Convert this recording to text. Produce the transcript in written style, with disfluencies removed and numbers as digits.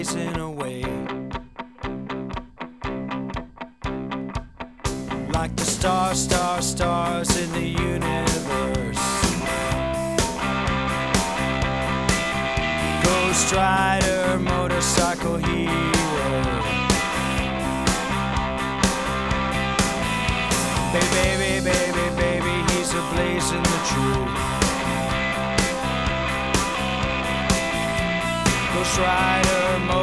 chasing away. Like the stars in the universe. Ghost Rider, motorcycle hero. Baby, baby, baby, he's a blazing the truth. Ghost Rider.